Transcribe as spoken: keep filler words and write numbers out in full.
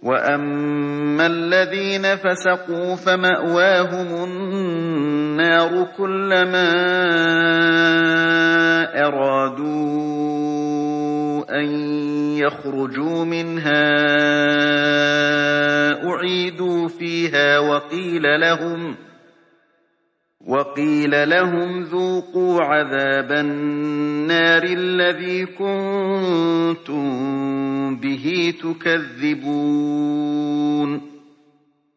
وَأَمَّا الَّذِينَ فَسَقُوا فَمَأْوَاهُمُ النَّارُ كُلَّمَا أَرَادُوا أَن يَخْرُجُوا مِنْهَا أُعِيدُوا فِيهَا وَقِيلَ لَهُمْ وَقِيلَ لَهُمْ ذُوقُوا عَذَابَ النَّارِ الَّذِي كُنتُم بِهِ تُكَذِّبُونَ